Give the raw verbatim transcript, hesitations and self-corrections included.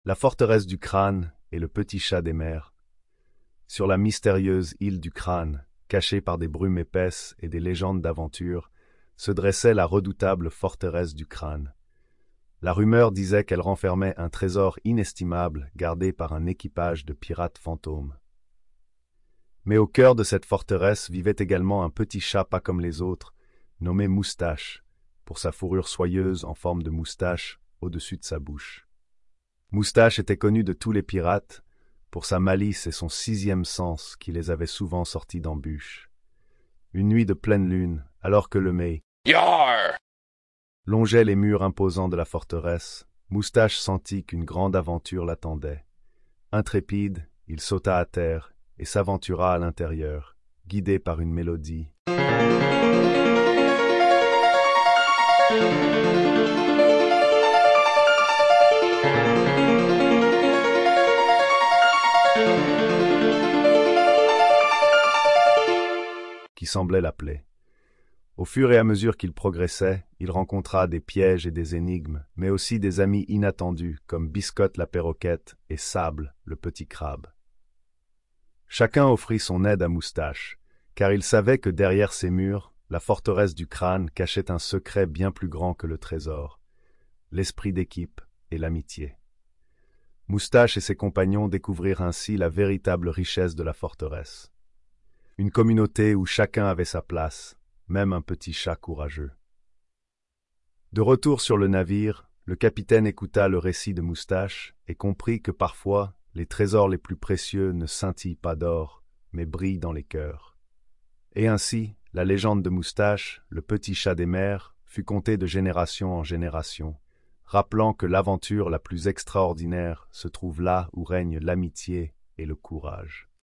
La forteresse du Crâne et le petit chat des mers. Sur la mystérieuse île du Crâne, cachée par des brumes épaisses et des légendes d'aventure, se dressait la redoutable forteresse du Crâne. La rumeur disait qu'elle renfermait un trésor inestimable gardé par un équipage de pirates fantômes. Mais au cœur de cette forteresse vivait également un petit chat pas comme les autres, nommé Moustache, pour sa fourrure soyeuse en forme de moustache au-dessus de sa bouche. Moustache était connu de tous les pirates pour sa malice et son sixième sens qui les avait souvent sortis d'embûches. Une nuit de pleine lune, alors que le mets Yar! longeait les murs imposants de la forteresse, Moustache sentit qu'une grande aventure l'attendait. Intrépide, il sauta à terre et s'aventura à l'intérieur, guidé par une mélodie qui semblait l'appeler. Au fur et à mesure qu'il progressait, il rencontra des pièges et des énigmes, mais aussi des amis inattendus comme Biscotte la perroquette et Sable le petit crabe. Chacun offrit son aide à Moustache, car il savait que derrière ces murs, la forteresse du Crâne cachait un secret bien plus grand que le trésor, l'esprit d'équipe et l'amitié. Moustache et ses compagnons découvrirent ainsi la véritable richesse de la forteresse. Une communauté où chacun avait sa place, même un petit chat courageux. De retour sur le navire, le capitaine écouta le récit de Moustache et comprit que parfois, les trésors les plus précieux ne scintillent pas d'or, mais brillent dans les cœurs. Et ainsi, la légende de Moustache, le petit chat des mers, fut contée de génération en génération, rappelant que l'aventure la plus extraordinaire se trouve là où règne l'amitié et le courage.